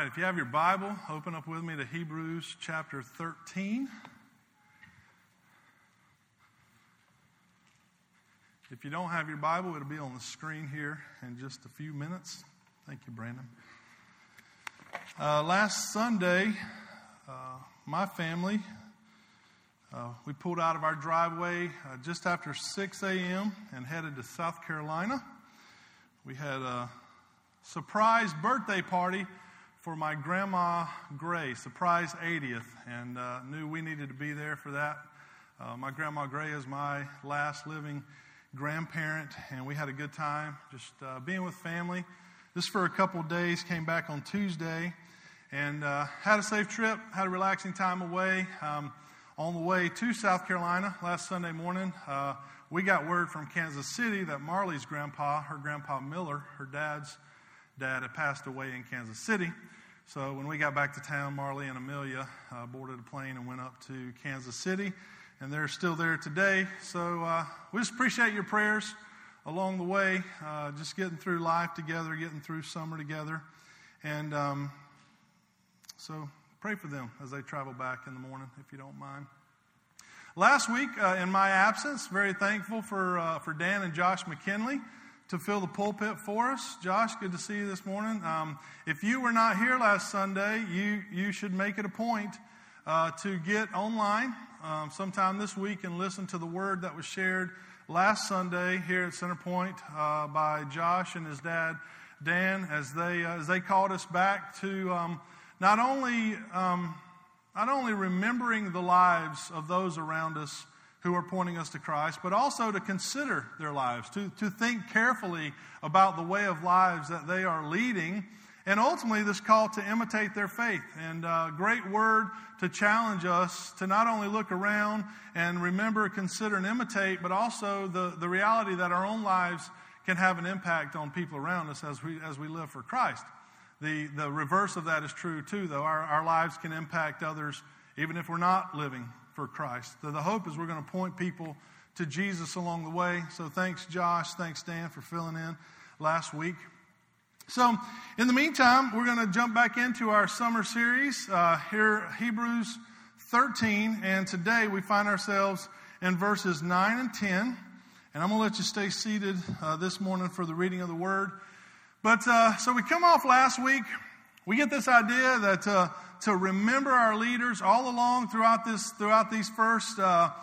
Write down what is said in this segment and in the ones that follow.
right, if you have your Bible, open up with me to Hebrews chapter 13. If you don't have your Bible, it'll be on the screen here in just a few minutes. Thank you, Brandon. Last Sunday, my family, we pulled out of our driveway just after 6 a.m. and headed to South Carolina. We had a surprise birthday party for my Grandma Gray, surprise 80th, and knew we needed to be there for that. My Grandma Gray is my last living grandparent, and we had a good time just being with family. Just for a couple of days, came back on Tuesday, and had a safe trip, had a relaxing time away. On the way to South Carolina last Sunday morning, we got word from Kansas City that Marley's grandpa, her grandpa Miller, her dad's dad, had passed away in Kansas City. So when we got back to town, Marley and Amelia boarded a plane and went up to Kansas City, and they're still there today. So we just appreciate your prayers along the way, just getting through life together, getting through summer together. And so pray for them as they travel back in the morning, if you don't mind. Last week, in my absence, very thankful for Dan and Josh McKinley to fill the pulpit for us. Josh, good to see you this morning. If you were not here last Sunday, you should make it a point to get online sometime this week and listen to the word that was shared last Sunday here at Centerpoint by Josh and his dad Dan as they called us back to not only remembering the lives of those around us who are pointing us to Christ, but also to consider their lives, to think carefully about the way of lives that they are leading, and ultimately this call to imitate their faith. And great word to challenge us to not only look around and remember, consider, and imitate, but also the reality that our own lives can have an impact on people around us as we live for Christ. The reverse of that is true too, though. Our lives can impact others even if we're not living for Christ. So the hope is we're going to point people to Jesus along the way. So thanks, Josh. Thanks, Dan, for filling in last week. So in the meantime, we're going to jump back into our summer series here, Hebrews 13. And today we find ourselves in verses 9 and 10. And I'm going to let you stay seated this morning for the reading of the Word. But so we come off last week. We get this idea that to remember our leaders all along throughout these first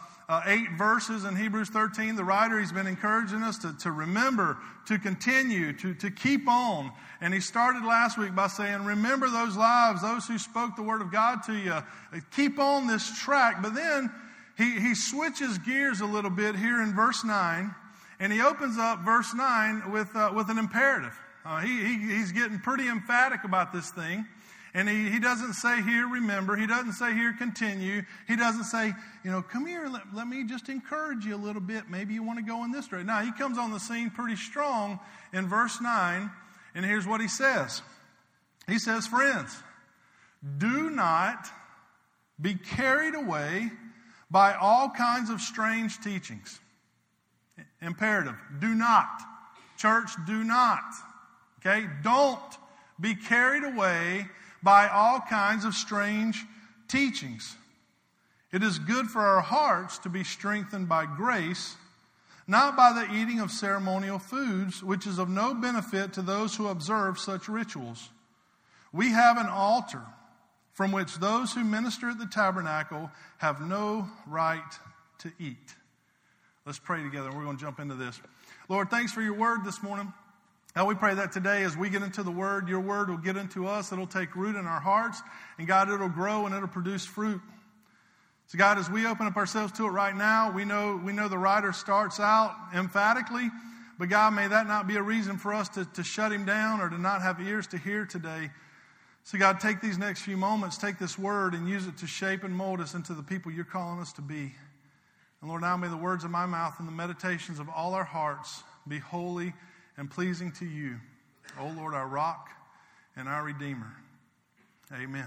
8 verses in Hebrews 13. The writer, he's been encouraging us to remember, to continue, to keep on. And he started last week by saying, remember those lives, those who spoke the word of God to you. Keep on this track. But then he switches gears a little bit here in verse 9. And he opens up verse 9 with an imperative. He's getting pretty emphatic about this thing. And he doesn't say here, remember. He doesn't say here, continue. He doesn't say, come here, let me just encourage you a little bit. Maybe you want to go in this direction. Now, he comes on the scene pretty strong in verse 9. And here's what he says. He says, friends, do not be carried away by all kinds of strange teachings. Imperative. Do not. Church, do not. Okay? Don't be carried away by all kinds of strange teachings. It is good for our hearts to be strengthened by grace, not by the eating of ceremonial foods, which is of no benefit to those who observe such rituals. We have an altar from which those who minister at the tabernacle have no right to eat. Let's pray together. We're going to jump into this. Lord, thanks for your word this morning. Now we pray that today as we get into the Word, your Word will get into us. It'll take root in our hearts. And God, it'll grow and it'll produce fruit. So God, as we open up ourselves to it right now, we know the writer starts out emphatically. But God, may that not be a reason for us to shut him down or to not have ears to hear today. So God, take these next few moments, take this Word and use it to shape and mold us into the people you're calling us to be. And Lord, now may the words of my mouth and the meditations of all our hearts be holy and pleasing to you, O Lord, our rock and our Redeemer. Amen.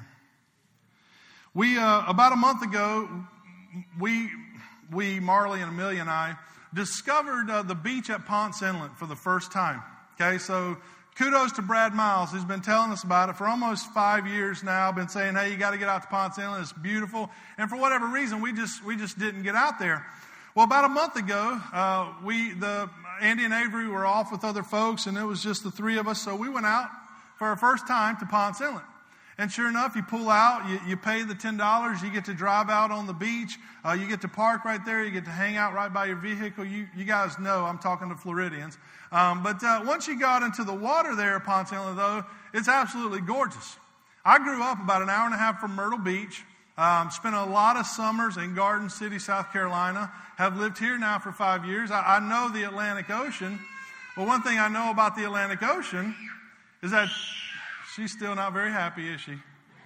We about a month ago, we Marley and Amelia and I discovered the beach at Ponce Inlet for the first time. Okay, so kudos to Brad Miles, who's been telling us about it for almost 5 years now. Been saying, hey, you got to get out to Ponce Inlet. It's beautiful. And for whatever reason, we just didn't get out there. Well, about a month ago, Andy and Avery were off with other folks, and it was just the three of us. So we went out for our first time to Ponce Inlet. And sure enough, you pull out, you pay the $10, you get to drive out on the beach, you get to park right there, you get to hang out right by your vehicle. You guys know I'm talking to Floridians. But once you got into the water there at Ponce Inlet, though, it's absolutely gorgeous. I grew up about an hour and a half from Myrtle Beach, spent a lot of summers in Garden City, South Carolina, have lived here now for 5 years. I know the Atlantic Ocean. But one thing I know about the Atlantic Ocean is that she's still not very happy, is she?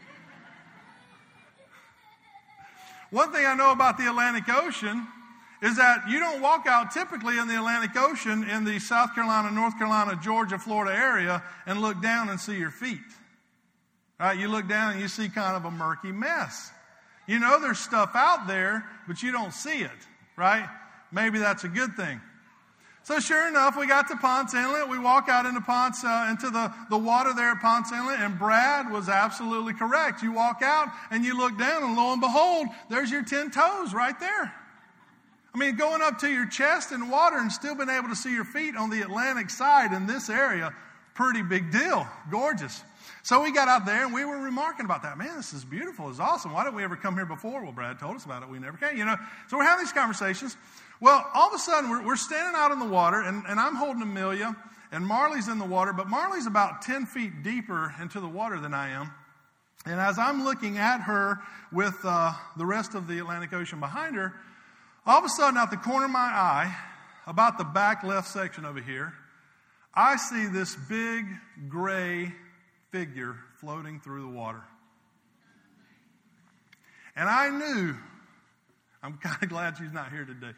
One thing I know about the Atlantic Ocean is that you don't walk out typically in the Atlantic Ocean in the South Carolina, North Carolina, Georgia, Florida area and look down and see your feet. Right? You look down and you see kind of a murky mess. You know there's stuff out there, but you don't see it, right? Maybe that's a good thing. So sure enough, we got to Ponce Inlet. We walk out into the water there at Ponce Inlet, and Brad was absolutely correct. You walk out and you look down, and lo and behold, there's your 10 toes right there. I mean, going up to your chest in water and still being able to see your feet on the Atlantic side in this area, pretty big deal. Gorgeous. So we got out there and we were remarking about that. Man, this is beautiful. It's awesome. Why didn't we ever come here before? Well, Brad told us about it. We never came, So we're having these conversations. Well, all of a sudden, we're standing out in the water, and I'm holding Amelia, and Marley's in the water, but Marley's about 10 feet deeper into the water than I am. And as I'm looking at her with the rest of the Atlantic Ocean behind her, all of a sudden, out the corner of my eye, about the back left section over here, I see this big gray figure floating through the water. And I knew, I'm kind of glad she's not here today.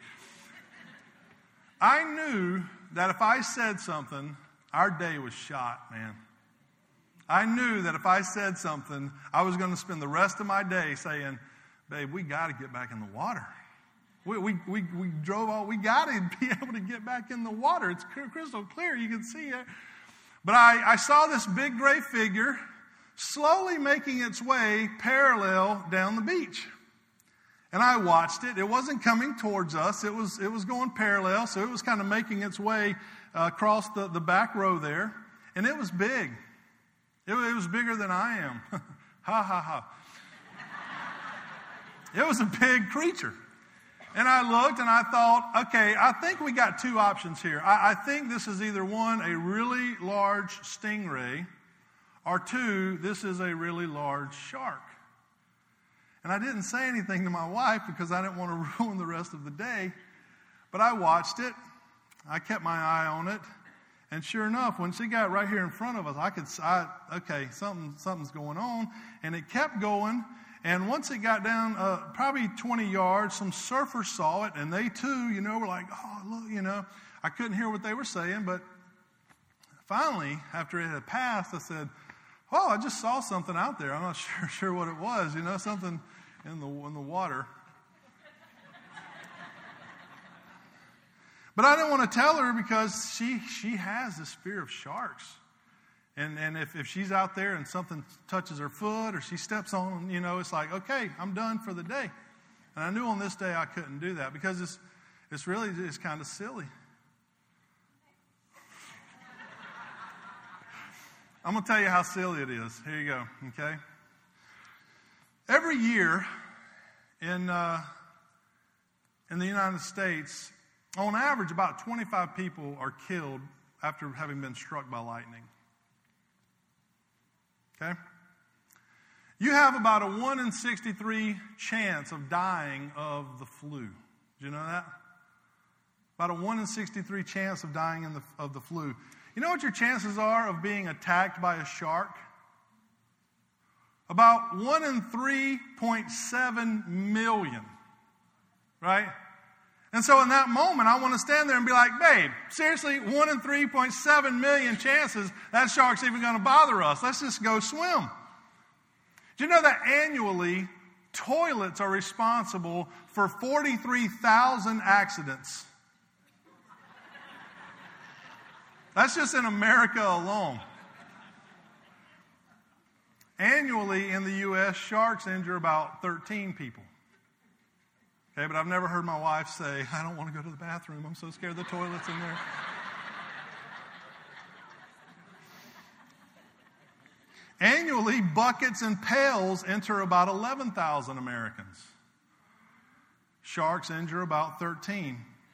I knew that if I said something, our day was shot, man. I knew that if I said something, I was going to spend the rest of my day saying, babe, we got to get back in the water. We drove all, we got to be able to get back in the water. It's crystal clear. You can see it. But I saw this big gray figure slowly making its way parallel down the beach. And I watched it. It wasn't coming towards us. It was going parallel, so it was kind of making its way across the back row there. And it was big. It was bigger than I am. Ha, ha, ha. It was a big creature. And I looked and I thought, okay, I think we got two options here. I think this is either one, a really large stingray, or two, this is a really large shark. And I didn't say anything to my wife because I didn't want to ruin the rest of the day. But I watched it. I kept my eye on it. And sure enough, when she got right here in front of us, okay, something's going on. And it kept going. And once it got down probably 20 yards, some surfers saw it. And they too, were like, oh, look, I couldn't hear what they were saying. But finally, after it had passed, I said, oh, I just saw something out there. I'm not sure what it was, something in the water. But I didn't want to tell her because she has this fear of sharks. And if she's out there and something touches her foot or she steps on, it's like, okay, I'm done for the day. And I knew on this day I couldn't do that because it's really kind of silly. I'm going to tell you how silly it is. Here you go, okay? Every year in the United States, on average, about 25 people are killed after having been struck by lightning. Okay? You have about a 1 in 63 chance of dying of the flu. Did you know that? About a 1 in 63 chance of dying of the flu. You know what your chances are of being attacked by a shark? About 1 in 3.7 million. Right? And so in that moment, I want to stand there and be like, babe, seriously, 1 in 3.7 million chances that shark's even going to bother us. Let's just go swim. Do you know that annually, toilets are responsible for 43,000 accidents? That's just in America alone. Annually in the U.S., sharks injure about 13 people. Okay, but I've never heard my wife say, I don't want to go to the bathroom. I'm so scared the toilet's in there. Annually, buckets and pails enter about 11,000 Americans. Sharks injure about 13.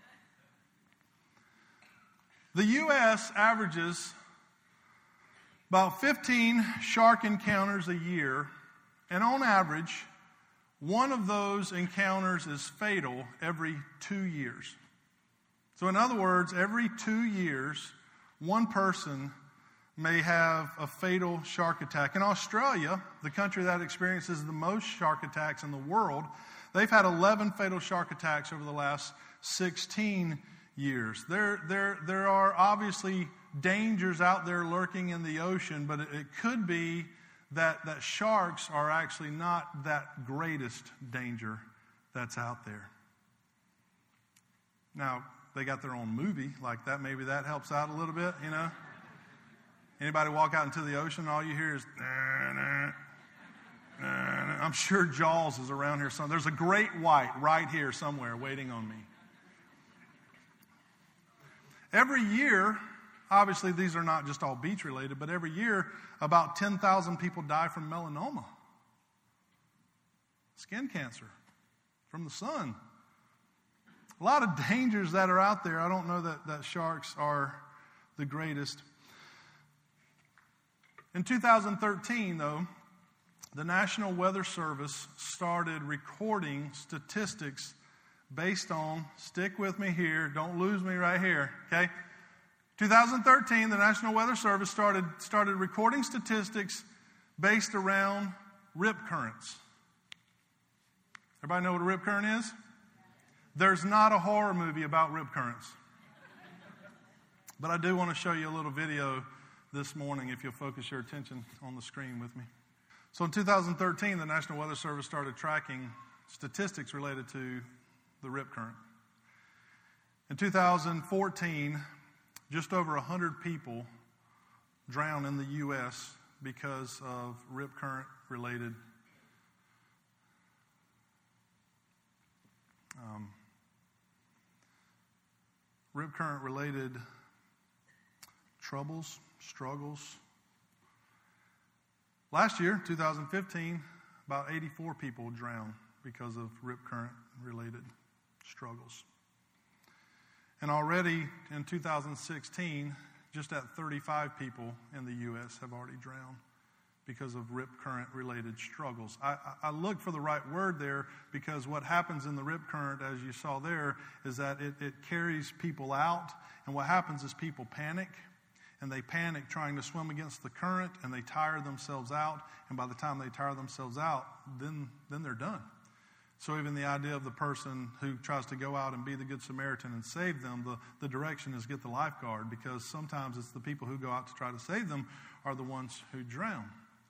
The U.S. averages about 15 shark encounters a year, and on average, one of those encounters is fatal every 2 years. So in other words, every 2 years, one person may have a fatal shark attack. In Australia, the country that experiences the most shark attacks in the world, they've had 11 fatal shark attacks over the last 16 years. There are obviously dangers out there lurking in the ocean, but it could be that sharks are actually not that greatest danger that's out there. Now, they got their own movie like that. Maybe that helps out a little bit, you know. Anybody walk out into the ocean, all you hear is, nah, nah, nah. I'm sure Jaws is around here somewhere. There's a great white right here somewhere waiting on me. Every year, obviously these are not just all beach related, but every year about 10,000 people die from melanoma, skin cancer, from the sun. A lot of dangers that are out there. I don't know that sharks are the greatest. In 2013, though, the National Weather Service started recording statistics based on, stick with me here, don't lose me right here, okay? 2013, the National Weather Service started recording statistics based around rip currents. Everybody know what a rip current is? There's not a horror movie about rip currents. But I do want to show you a little video this morning, if you'll focus your attention on the screen with me. So in 2013, the National Weather Service started tracking statistics related to the rip current. In 2014, just over 100 people drowned in the U.S. because of rip current related troubles, struggles. Last year, 2015, about 84 people drowned because of rip current related struggles. And already in 2016, just at 35 people in the U.S. have already drowned because of rip current related struggles. I look for the right word there because what happens in the rip current, as you saw there, is that it carries people out. And what happens is people panic. And they panic trying to swim against the current, and they tire themselves out. And by the time they tire themselves out, then they're done. So even the idea of the person who tries to go out and be the Good Samaritan and save them, the direction is get the lifeguard, because sometimes it's the people who go out to try to save them are the ones who drown.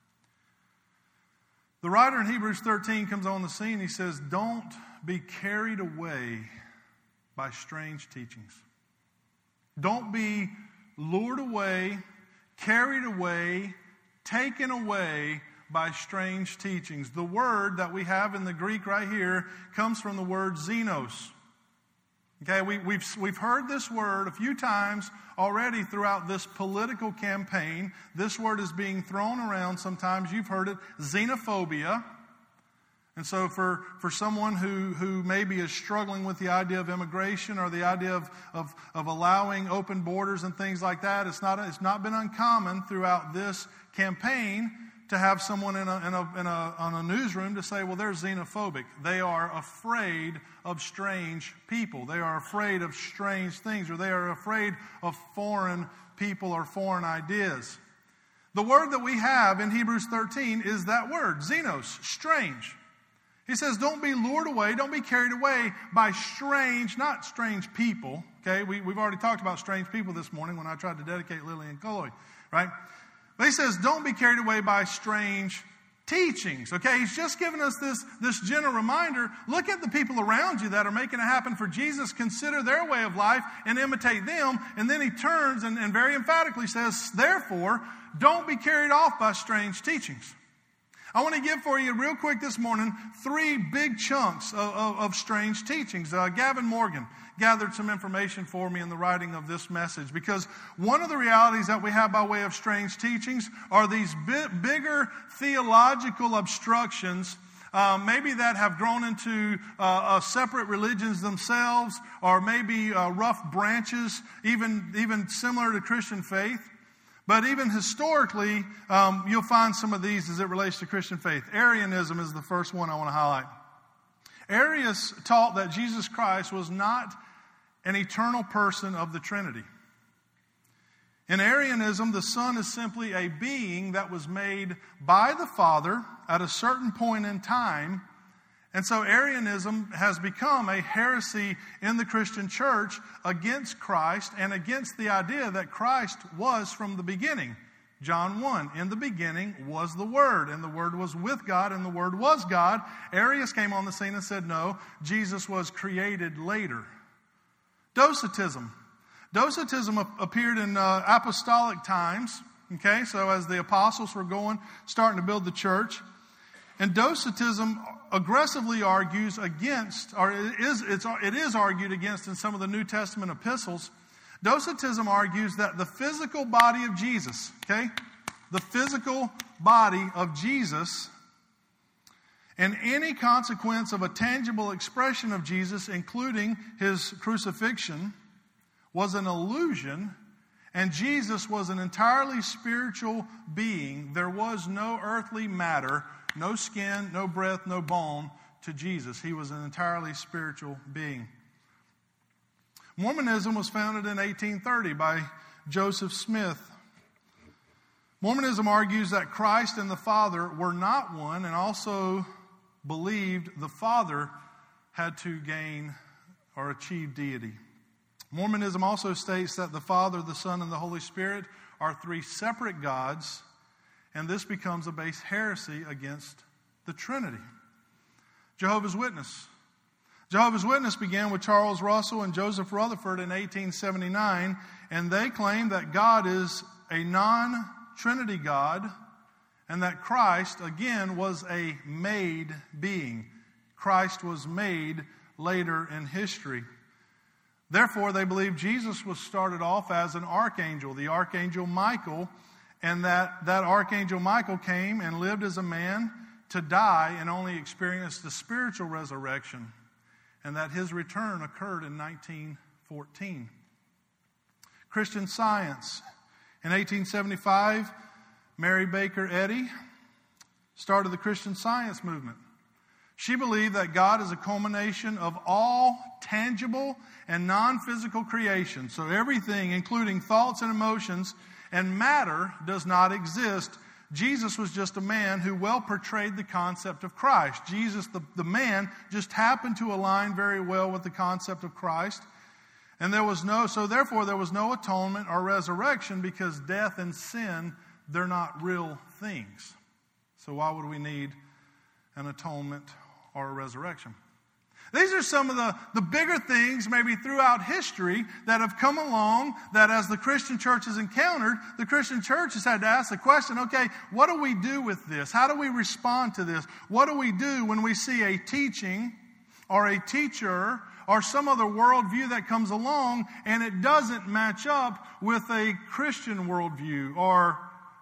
The writer in Hebrews 13 comes on the scene. He says, don't be carried away by strange teachings. Don't be lured away, carried away, taken away by strange teachings. The word that we have in the Greek right here comes from the word xenos. Okay, we've heard this word a few times already throughout this political campaign. This word is being thrown around. Sometimes you've heard it, xenophobia. And so for someone who maybe is struggling with the idea of immigration or the idea of allowing open borders and things like that, it's not been uncommon throughout this campaign to have someone on a newsroom to say, well, they're xenophobic. They are afraid of strange people. They are afraid of strange things, or they are afraid of foreign people or foreign ideas. The word that we have in Hebrews 13 is that word, xenos, strange. He says, don't be lured away, don't be carried away by strange, not strange people. Okay, we've already talked about strange people this morning when I tried to dedicate Lily and Chloe, right? But he says, don't be carried away by strange teachings. Okay, he's just given us this gentle reminder. Look at the people around you that are making it happen for Jesus. Consider their way of life and imitate them. And then he turns and very emphatically says, therefore, don't be carried off by strange teachings. I want to give for you real quick this morning 3 big chunks of strange teachings. Gavin Morgan gathered some information for me in the writing of this message, because one of the realities that we have by way of strange teachings are these bigger theological obstructions, maybe that have grown into separate religions themselves, or maybe rough branches, even similar to Christian faith. But even historically, you'll find some of these as it relates to Christian faith. Arianism is the first one I want to highlight. Arius taught that Jesus Christ was not an eternal person of the Trinity. In Arianism, the Son is simply a being that was made by the Father at a certain point in time. And so Arianism has become a heresy in the Christian church against Christ and against the idea that Christ was from the beginning. John 1, in the beginning was the Word, and the Word was with God, and the Word was God. Arius came on the scene and said, no, Jesus was created later. Docetism. Docetism appeared in apostolic times, okay, so as the apostles were starting to build the church. And Docetism aggressively argues against, or it is argued against in some of the New Testament epistles. Docetism argues that the physical body of Jesus, okay, the physical body of Jesus, and any consequence of a tangible expression of Jesus, including his crucifixion, was an illusion, and Jesus was an entirely spiritual being. There was no earthly matter, no skin, no breath, no bone to Jesus. He was an entirely spiritual being. Mormonism was founded in 1830 by Joseph Smith. Mormonism argues that Christ and the Father were not one, and also believed the Father had to gain or achieve deity. Mormonism also states that the Father, the Son, and the Holy Spirit are 3 separate gods, and this becomes a base heresy against the Trinity. Jehovah's Witness. Jehovah's Witness began with Charles Russell and Joseph Rutherford in 1879, and they claim that God is a non-Trinity God, and that Christ, again, was a made being. Christ was made later in history. Therefore, they believe Jesus was started off as an archangel, the Archangel Michael, and that Archangel Michael came and lived as a man to die and only experienced the spiritual resurrection, and that his return occurred in 1914. Christian Science. In 1875, Mary Baker Eddy started the Christian Science movement. She believed that God is a culmination of all tangible and non-physical creation. So everything, including thoughts and emotions and matter, does not exist. Jesus was just a man who well portrayed the concept of Christ. Jesus, the man, just happened to align very well with the concept of Christ. And therefore there was no atonement or resurrection, because death and sin, they're not real things. So why would we need an atonement or a resurrection? These are some of the bigger things maybe throughout history that have come along that as the Christian church has encountered, the Christian church has had to ask the question, okay, what do we do with this? How do we respond to this? What do we do when we see a teaching or a teacher or some other worldview that comes along and it doesn't match up with a Christian worldview, or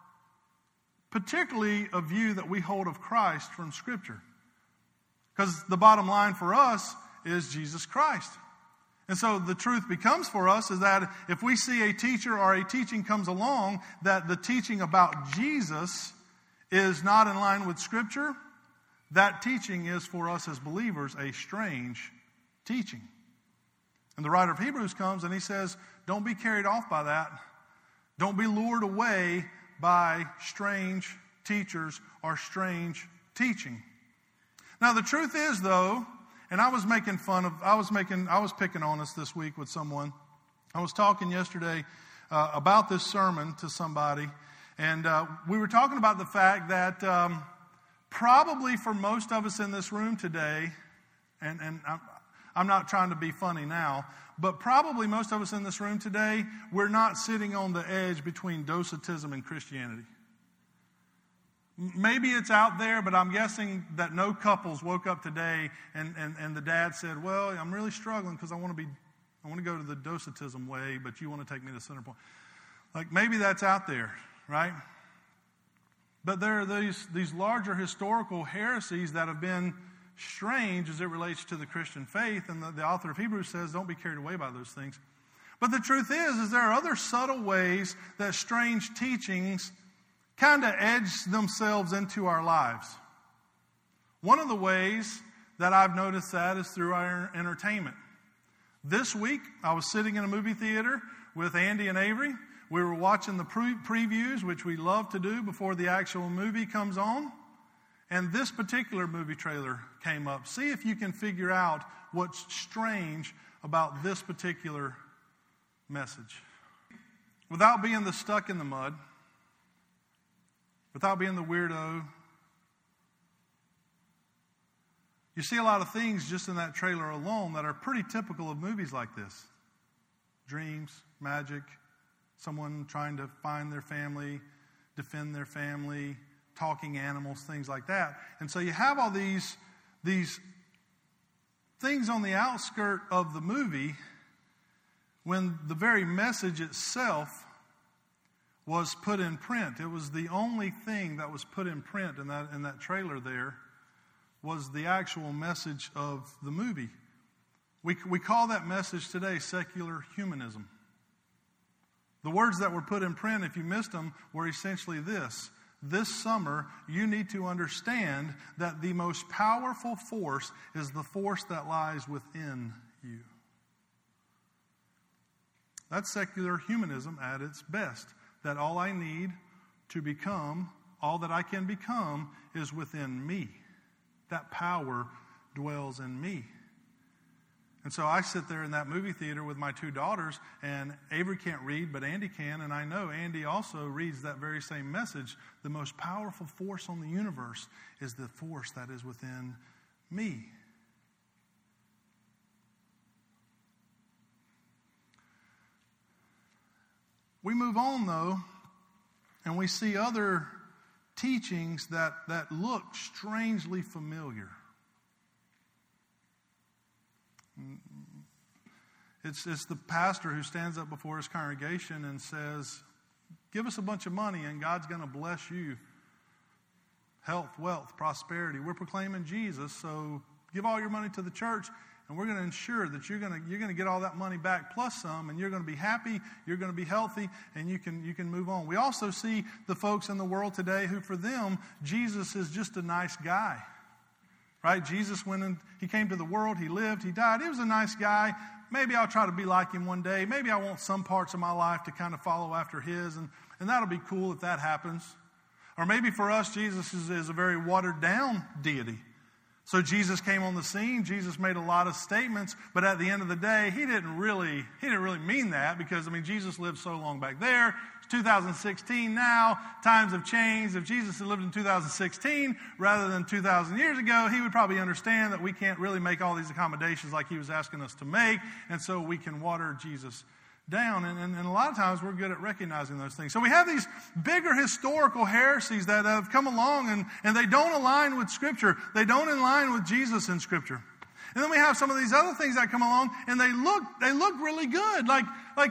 particularly a view that we hold of Christ from Scripture? Because the bottom line for us is Jesus Christ. And so the truth becomes for us is that if we see a teacher or a teaching comes along that the teaching about Jesus is not in line with Scripture, that teaching is for us as believers a strange teaching. And the writer of Hebrews comes and he says, don't be carried off by that. Don't be lured away by strange teachers or strange teaching. Now, the truth is, though, and I was picking on us this week with someone. I was talking yesterday about this sermon to somebody, and we were talking about the fact that probably for most of us in this room today, and I'm not trying to be funny now, but probably most of us in this room today, we're not sitting on the edge between Docetism and Christianity. Maybe it's out there, but I'm guessing that no couples woke up today and the dad said, well, I'm really struggling because I want to go to the Docetism way, but you want to take me to Centerpoint. Like, maybe that's out there, right? But there are these larger historical heresies that have been strange as it relates to the Christian faith, and the author of Hebrews says, don't be carried away by those things. But the truth is there are other subtle ways that strange teachings kind of edge themselves into our lives. One of the ways that I've noticed that is through our entertainment. This week, I was sitting in a movie theater with Andy and Avery. We were watching the previews, which we love to do before the actual movie comes on. And this particular movie trailer came up. See if you can figure out what's strange about this particular message. Without being the stuck in the mud, without being the weirdo, you see a lot of things just in that trailer alone that are pretty typical of movies like this. Dreams, magic, someone trying to find their family, defend their family, talking animals, things like that. And so you have all these things on the outskirt of the movie when the very message itself was put in print. It was the only thing that was put in print in that trailer there was the actual message of the movie. We call that message today secular humanism. The words that were put in print, if you missed them, were essentially this. This summer, you need to understand that the most powerful force is the force that lies within you. That's secular humanism at its best. That all I need to become, all that I can become, is within me. That power dwells in me. And so I sit there in that movie theater with my two daughters, and Avery can't read, but Andy can, and I know Andy also reads that very same message. The most powerful force on the universe is the force that is within me. We move on, though, and we see other teachings that look strangely familiar. It's the pastor who stands up before his congregation and says, give us a bunch of money and God's going to bless you. Health, wealth, prosperity. We're proclaiming Jesus, so give all your money to the church and we're going to ensure that you're going to get all that money back plus some, and you're going to be happy, you're going to be healthy, and you can move on. We also see the folks in the world today who, for them, Jesus is just a nice guy. Right? Jesus went and he came to the world, he lived, he died. He was a nice guy. Maybe I'll try to be like him one day. Maybe I want some parts of my life to kind of follow after his, and that'll be cool if that happens. Or maybe for us, Jesus is a very watered down deity. So Jesus came on the scene. Jesus made a lot of statements, but at the end of the day, he didn't really mean that, because Jesus lived so long back there. It's 2016 now. Times have changed. If Jesus had lived in 2016 rather than 2,000 years ago, he would probably understand that we can't really make all these accommodations like he was asking us to make, and so we can water Jesus down. And a lot of times we're good at recognizing those things. So we have these bigger historical heresies that have come along, and they don't align with Scripture. They don't align with Jesus in Scripture. And then we have some of these other things that come along, and they look really good. Like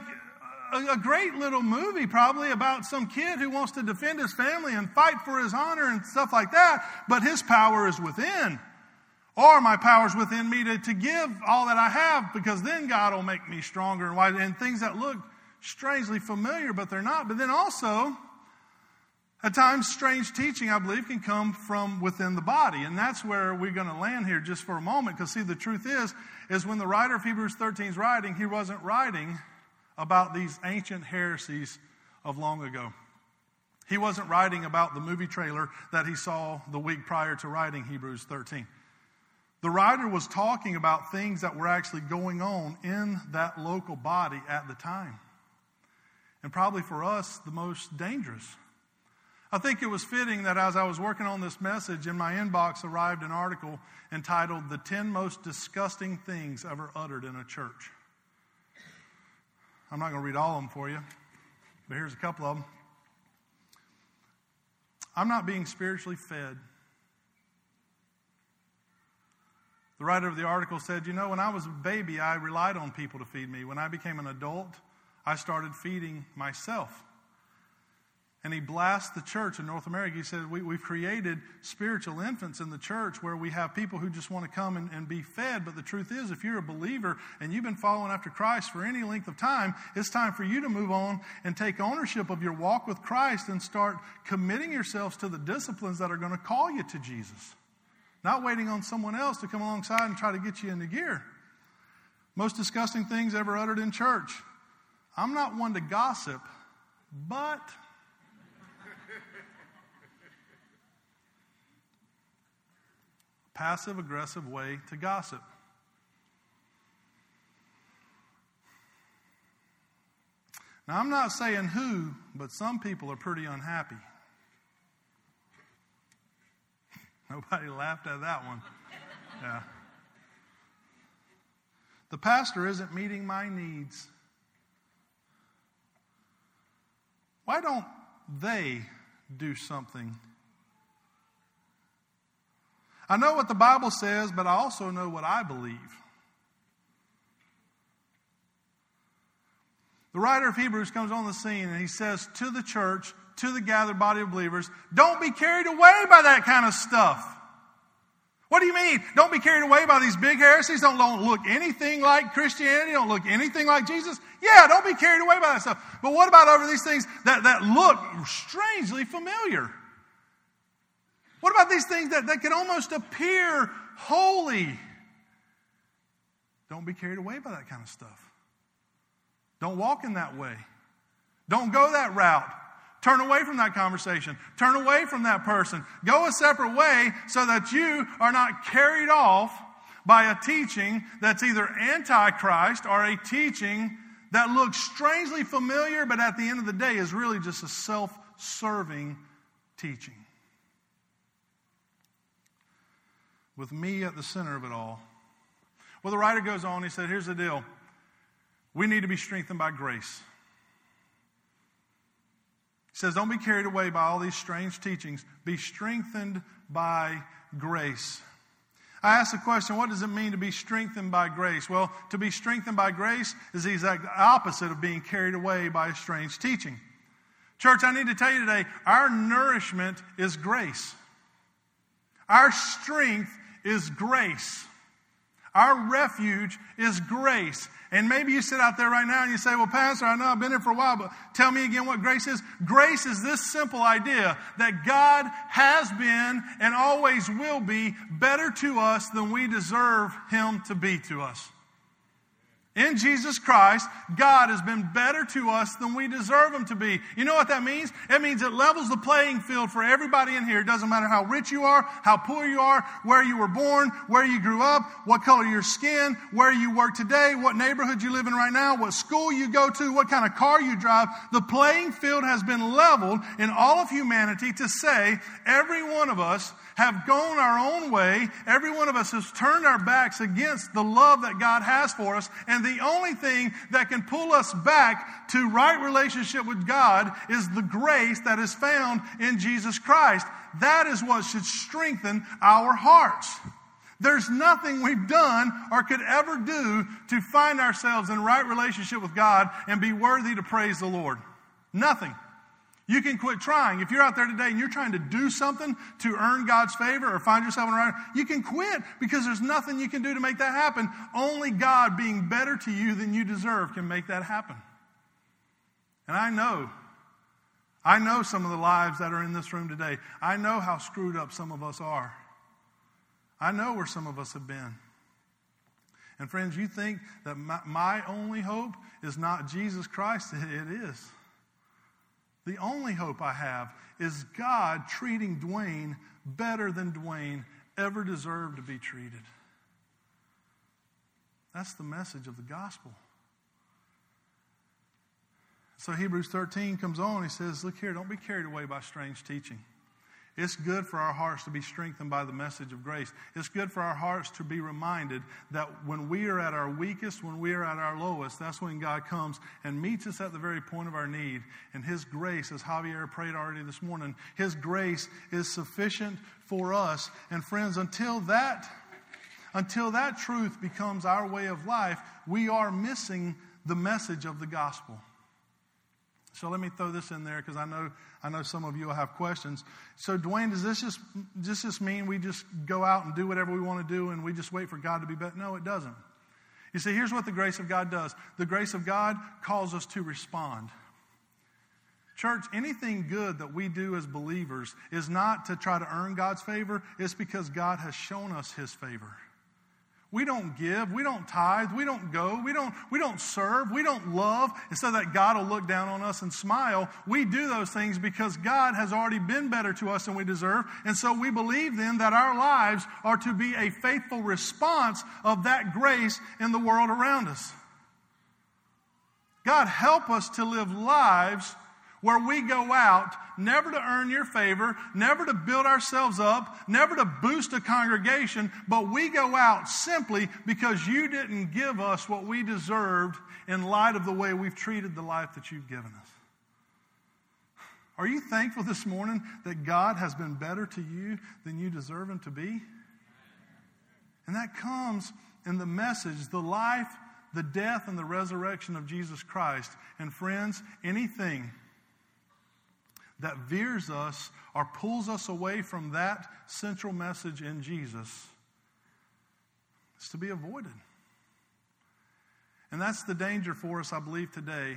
a great little movie probably about some kid who wants to defend his family and fight for his honor and stuff like that, but his power is within. Or my power's within me to give all that I have, because then God will make me stronger and wiser. And things that look strangely familiar, but they're not. But then also, at times, strange teaching, I believe, can come from within the body. And that's where we're going to land here just for a moment. Because, see, the truth is when the writer of Hebrews 13 is writing, he wasn't writing about these ancient heresies of long ago. He wasn't writing about the movie trailer that he saw the week prior to writing Hebrews 13. The writer was talking about things that were actually going on in that local body at the time. And probably for us, the most dangerous. I think it was fitting that as I was working on this message, in my inbox arrived an article entitled "The 10 Most Disgusting Things Ever Uttered in a Church." I'm not going to read all of them for you, but here's a couple of them. I'm not being spiritually fed. The writer of the article said, when I was a baby, I relied on people to feed me. When I became an adult, I started feeding myself. And he blasts the church in North America. He said, we've created spiritual infants in the church where we have people who just want to come and be fed. But the truth is, if you're a believer and you've been following after Christ for any length of time, it's time for you to move on and take ownership of your walk with Christ and start committing yourselves to the disciplines that are going to call you to Jesus. Not waiting on someone else to come alongside and try to get you into gear. Most disgusting things ever uttered in church. I'm not one to gossip, but passive-aggressive way to gossip. Now, I'm not saying who, but some people are pretty unhappy. Nobody laughed at that one. Yeah. The pastor isn't meeting my needs. Why don't they do something? I know what the Bible says, but I also know what I believe. The writer of Hebrews comes on the scene and he says to the church, to the gathered body of believers, don't be carried away by that kind of stuff. What do you mean? Don't be carried away by these big heresies. Don't look anything like Christianity. Don't look anything like Jesus. Yeah, don't be carried away by that stuff. But what about over these things that look strangely familiar? What about these things that can almost appear holy? Don't be carried away by that kind of stuff. Don't walk in that way. Don't go that route. Turn away from that conversation. Turn away from that person. Go a separate way so that you are not carried off by a teaching that's either anti-Christ or a teaching that looks strangely familiar, but at the end of the day is really just a self-serving teaching. With me at the center of it all. Well, the writer goes on, he said, here's the deal. We need to be strengthened by grace. He says, don't be carried away by all these strange teachings. Be strengthened by grace. I asked the question, what does it mean to be strengthened by grace? Well, to be strengthened by grace is the exact opposite of being carried away by a strange teaching. Church, I need to tell you today, our nourishment is grace. Our strength is grace. Our refuge is grace. And maybe you sit out there right now and you say, well, Pastor, I know I've been here for a while, but tell me again what grace is. Grace is this simple idea that God has been and always will be better to us than we deserve Him to be to us. In Jesus Christ, God has been better to us than we deserve Him to be. You know what that means? It means it levels the playing field for everybody in here. It doesn't matter how rich you are, how poor you are, where you were born, where you grew up, what color your skin, where you work today, what neighborhood you live in right now, what school you go to, what kind of car you drive. The playing field has been leveled in all of humanity to say every one of us have gone our own way. Every one of us has turned our backs against the love that God has for us. And the only thing that can pull us back to right relationship with God is the grace that is found in Jesus Christ. That is what should strengthen our hearts. There's nothing we've done or could ever do to find ourselves in right relationship with God and be worthy to praise the Lord. Nothing. You can quit trying. If you're out there today and you're trying to do something to earn God's favor or find yourself in the right, you can quit because there's nothing you can do to make that happen. Only God being better to you than you deserve can make that happen. And I know some of the lives that are in this room today. I know how screwed up some of us are. I know where some of us have been. And friends, you think that my only hope is not Jesus Christ? It is. The only hope I have is God treating Dwayne better than Dwayne ever deserved to be treated. That's the message of the gospel. So Hebrews 13 comes on. He says, look here, don't be carried away by strange teaching. It's good for our hearts to be strengthened by the message of grace. It's good for our hearts to be reminded that when we are at our weakest, when we are at our lowest, that's when God comes and meets us at the very point of our need. And His grace, as Javier prayed already this morning, His grace is sufficient for us. And friends, until that truth becomes our way of life, we are missing the message of the gospel. So let me throw this in there because I know some of you will have questions. So Dwayne, does this just mean we just go out and do whatever we want to do and we just wait for God to be better? No, it doesn't. You see, here's what the grace of God does. The grace of God calls us to respond. Church, anything good that we do as believers is not to try to earn God's favor. It's because God has shown us His favor. We don't give, we don't tithe, we don't go, we don't serve, we don't love, and so that God will look down on us and smile. We do those things because God has already been better to us than we deserve, and so we believe then that our lives are to be a faithful response of that grace in the world around us. God, help us to live lives where we go out never to earn your favor, never to build ourselves up, never to boost a congregation, but we go out simply because you didn't give us what we deserved in light of the way we've treated the life that you've given us. Are you thankful this morning that God has been better to you than you deserve Him to be? And that comes in the message, the life, the death, and the resurrection of Jesus Christ. And friends, anything that veers us or pulls us away from that central message in Jesus is to be avoided. And that's the danger for us, I believe, today.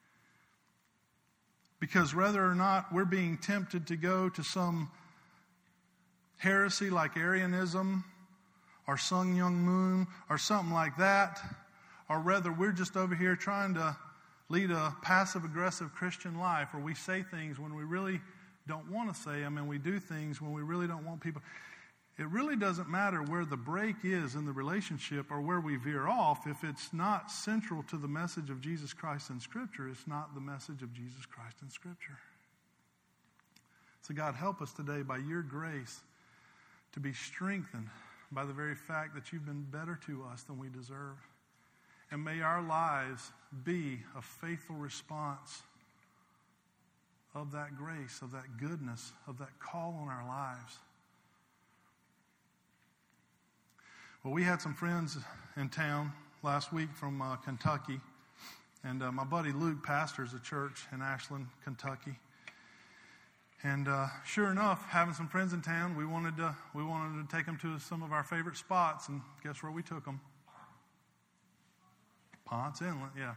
Because whether or not we're being tempted to go to some heresy like Arianism or Sun Myung Moon or something like that, or whether we're just over here trying to lead a passive-aggressive Christian life where we say things when we really don't want to say them and we do things when we really don't want people. It really doesn't matter where the break is in the relationship or where we veer off. If it's not central to the message of Jesus Christ in Scripture, it's not the message of Jesus Christ in Scripture. So God, help us today by your grace to be strengthened by the very fact that you've been better to us than we deserve. And may our lives be a faithful response of that grace, of that goodness, of that call on our lives. Well, we had some friends in town last week from Kentucky. And my buddy Luke pastors a church in Ashland, Kentucky. And sure enough, having some friends in town, we wanted to take them to some of our favorite spots. And guess where we took them? Ponce Inlet, yeah.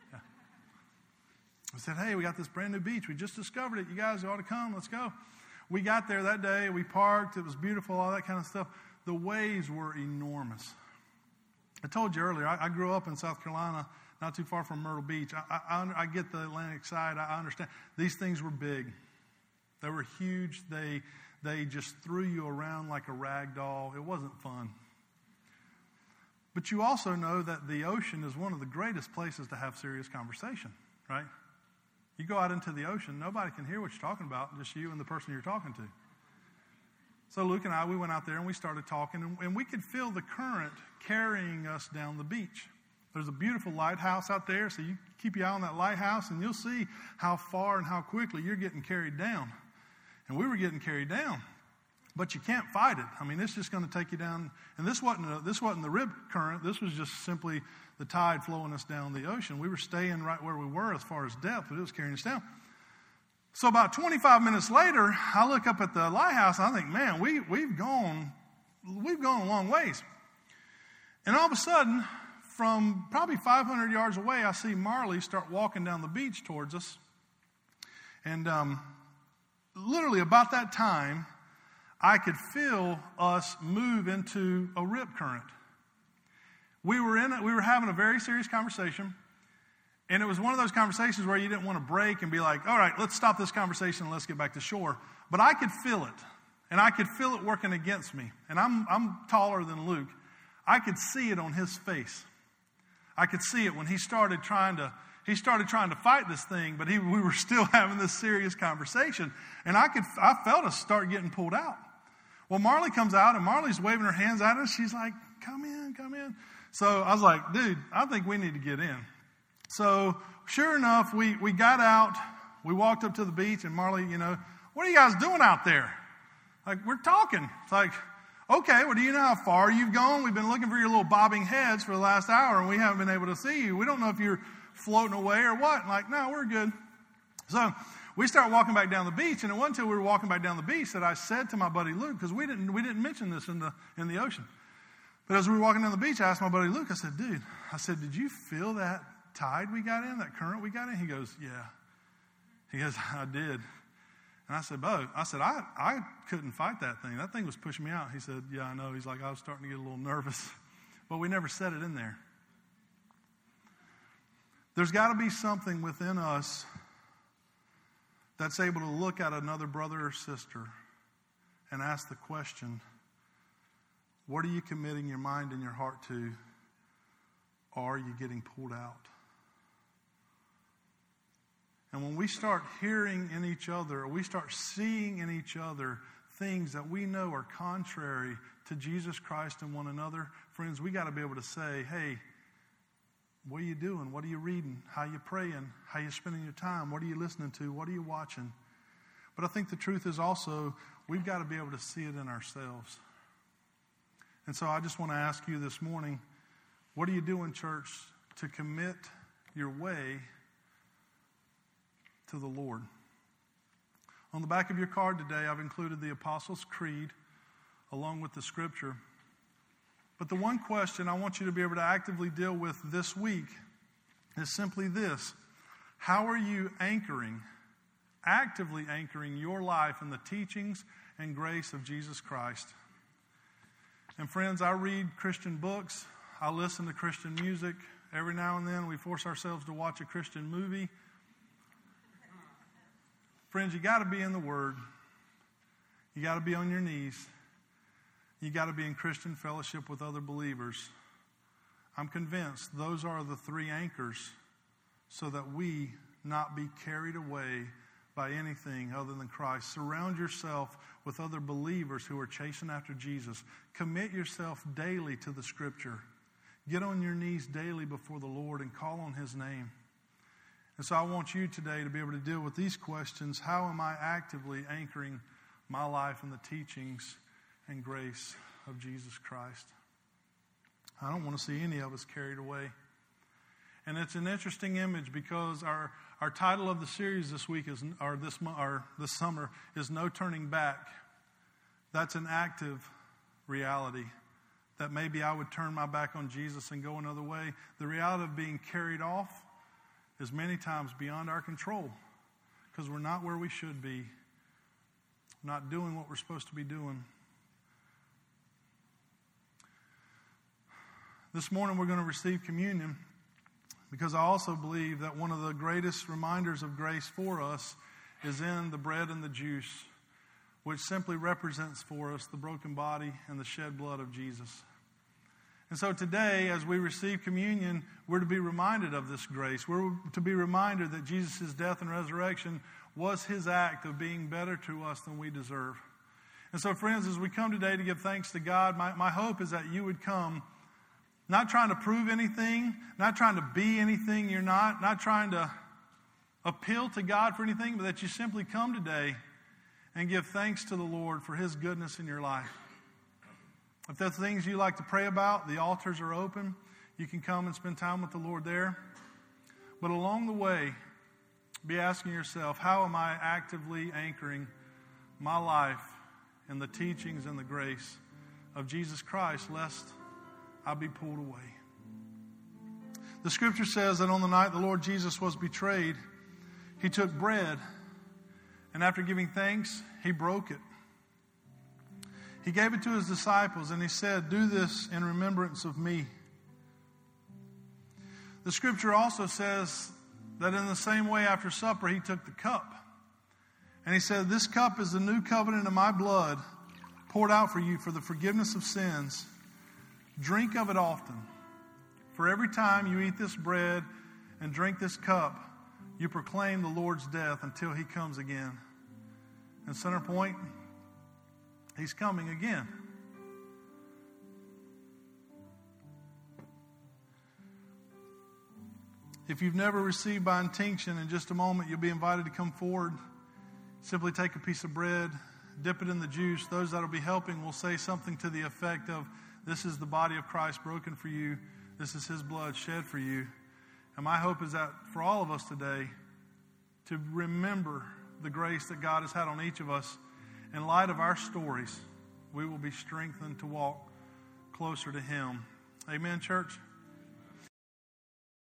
I said, hey, we got this brand new beach. We just discovered it. You guys ought to come. Let's go. We got there that day. We parked. It was beautiful, all that kind of stuff. The waves were enormous. I told you earlier, I grew up in South Carolina, not too far from Myrtle Beach. I get the Atlantic side. I understand. These things were big. They were huge. They just threw you around like a rag doll. It wasn't fun. But you also know that the ocean is one of the greatest places to have serious conversation, right? You go out into the ocean, nobody can hear what you're talking about, just you and the person you're talking to. So Luke and I, we went out there and we started talking, and we could feel the current carrying us down the beach. There's a beautiful lighthouse out there, so you keep your eye on that lighthouse, and you'll see how far and how quickly you're getting carried down. And we were getting carried down. But you can't fight it. I mean, it's just going to take you down. And this wasn't the rip current. This was just simply the tide flowing us down the ocean. We were staying right where we were as far as depth, but it was carrying us down. So about 25 minutes later, I look up at the lighthouse, and I think, man, we've gone a long ways. And all of a sudden, from probably 500 yards away, I see Marley start walking down the beach towards us. And literally about that time, I could feel us move into a rip current. We were having a very serious conversation, and it was one of those conversations where you didn't want to break and be like, all right, let's stop this conversation and let's get back to shore. But I could feel it, and I could feel it working against me. And I'm taller than Luke. I could see it on his face. I could see it when he started trying to he started trying to fight this thing, but we were still having this serious conversation. And I felt us start getting pulled out. Well, Marley comes out, and Marley's waving her hands at us. She's like, come in, come in. So I was like, dude, I think we need to get in. So sure enough, we got out. We walked up to the beach, and Marley, what are you guys doing out there? Like, we're talking. It's like, okay, well, do you know how far you've gone? We've been looking for your little bobbing heads for the last hour, and we haven't been able to see you. We don't know if you're floating away or what. I'm like, no, we're good. So we start walking back down the beach, and it wasn't until we were walking back down the beach that I said to my buddy Luke, because we didn't mention this in the ocean. But as we were walking down the beach, I asked my buddy Luke, I said, dude, did you feel that tide we got in, that current we got in? He goes, yeah. He goes, I did. And I said, Bo, I couldn't fight that thing. That thing was pushing me out. He said, yeah, I know. He's like, I was starting to get a little nervous. But we never said it in there. There's got to be something within us that's able to look at another brother or sister and ask the question, what are you committing your mind and your heart to? Or are you getting pulled out? And when we start hearing in each other, or we start seeing in each other things that we know are contrary to Jesus Christ and one another, friends, we got to be able to say, hey, what are you doing? What are you reading? How are you praying? How are you spending your time? What are you listening to? What are you watching? But I think the truth is also, we've got to be able to see it in ourselves. And so I just want to ask you this morning, what are you doing, church, to commit your way to the Lord? On the back of your card today, I've included the Apostles' Creed along with the Scripture. But the one question I want you to be able to actively deal with this week is simply this. How are you actively anchoring your life in the teachings and grace of Jesus Christ? And friends, I read Christian books. I listen to Christian music. Every now and then we force ourselves to watch a Christian movie. Friends, you got to be in the Word. You got to be on your knees. You got to be in Christian fellowship with other believers. I'm convinced those are the three anchors so that we not be carried away by anything other than Christ. Surround yourself with other believers who are chasing after Jesus. Commit yourself daily to the Scripture. Get on your knees daily before the Lord and call on His name. And so I want you today to be able to deal with these questions. How am I actively anchoring my life in the teachings and grace of Jesus Christ? I don't want to see any of us carried away. And it's an interesting image because our title of the series this week is, or this summer, is No Turning Back. That's an active reality. That maybe I would turn my back on Jesus and go another way. The reality of being carried off is many times beyond our control because we're not where we should be, not doing what we're supposed to be doing. This morning we're going to receive communion because I also believe that one of the greatest reminders of grace for us is in the bread and the juice, which simply represents for us the broken body and the shed blood of Jesus. And so today, as we receive communion, we're to be reminded of this grace. We're to be reminded that Jesus' death and resurrection was His act of being better to us than we deserve. And so, friends, as we come today to give thanks to God, my hope is that you would come not trying to prove anything, not trying to be anything you're not trying to appeal to God for anything, but that you simply come today and give thanks to the Lord for His goodness in your life. If there's things you like to pray about, the altars are open. You can come and spend time with the Lord there. But along the way, be asking yourself, how am I actively anchoring my life in the teachings and the grace of Jesus Christ, lest I be pulled away? The Scripture says that on the night the Lord Jesus was betrayed, He took bread, and after giving thanks, He broke it. He gave it to His disciples, and He said, "Do this in remembrance of me." The Scripture also says that in the same way after supper, He took the cup. And He said, "This cup is the new covenant in my blood, poured out for you for the forgiveness of sins. Drink of it often. For every time you eat this bread and drink this cup, you proclaim the Lord's death until he comes again. And Center Point, he's coming again. If you've never received by intinction, in just a moment you'll be invited to come forward. Simply take a piece of bread, dip it in the juice. Those that will be helping will say something to the effect of, this is the body of Christ broken for you. This is his blood shed for you. And my hope is that for all of us today, to remember the grace that God has had on each of us, in light of our stories, we will be strengthened to walk closer to him. Amen, church?